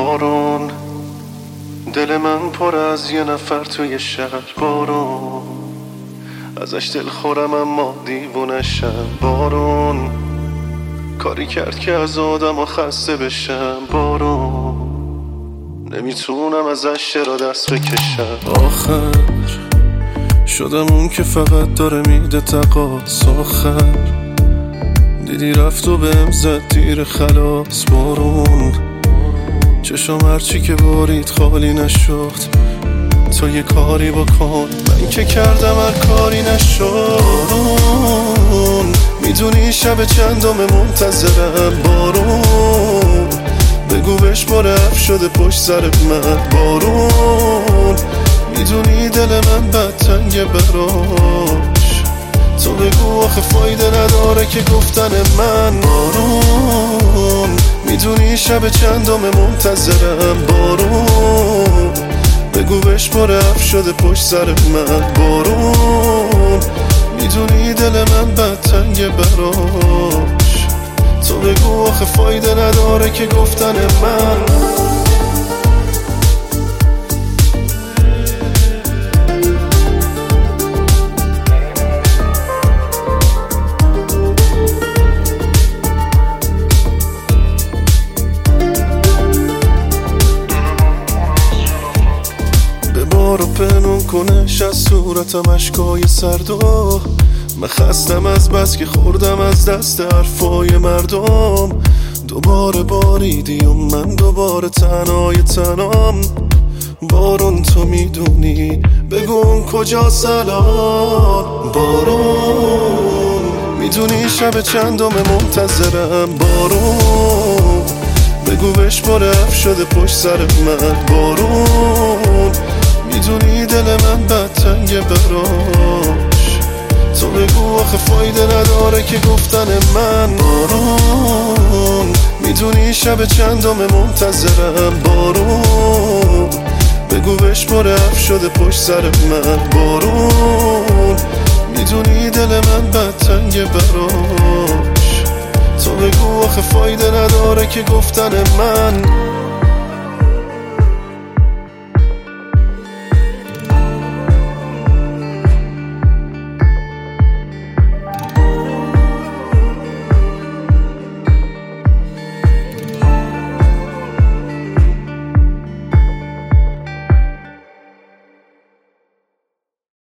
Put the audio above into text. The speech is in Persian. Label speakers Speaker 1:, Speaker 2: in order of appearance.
Speaker 1: بارون، دل من پر از یه نفر توی شهر. بارون ازش دل خورم اما دیوونشم. بارون کاری کرد که از آدم خسته بشم. بارون نمیتونم ازش چرا دست بکشم. آخر شدم اون که فقط داره میده تقاص. آخر دیدی رفت و بهم زد تیر خلاص. بارون چشم هرچی که بارید خالی نشد. تو یه کاری بکن، من که کردم هر کاری نشد. بارون میدونی شب چندم منتظرم. بارون بگو بهش رفت شده پشت سر من. بارون میدونی دل من بد تنگه براش. تو بگو آخه فایده نداره که گفتن من. بارون میدونی شب چندم منتظرم. بارون بگو بهش رفت شده پشت سر من. بارون میدونی دل من بد تنگه براش. تو بگو آخه فایده نداره که گفتن من. بارو پنون کنش از صورتم اشکای سردو. من خستم از بس که خوردم از دست حرفای مردم. دوباره باریدی و من دوباره تنام. بارون تو میدونی بگو اون کجا سلام. بارون میدونی شب چندم منتظرم. بارون بگو بهش رفت شده پشت سر من. بارون میدونی دل من بد تنگه براش. تو بگو آخه فایده نداره که گفتن من. بارون میدونی شب چندم منتظرم. بارون بگو بهش رفت شده پشت سر من. بارون میدونی دل من بد تنگه براش. تو بگو آخه فایده نداره که گفتن من.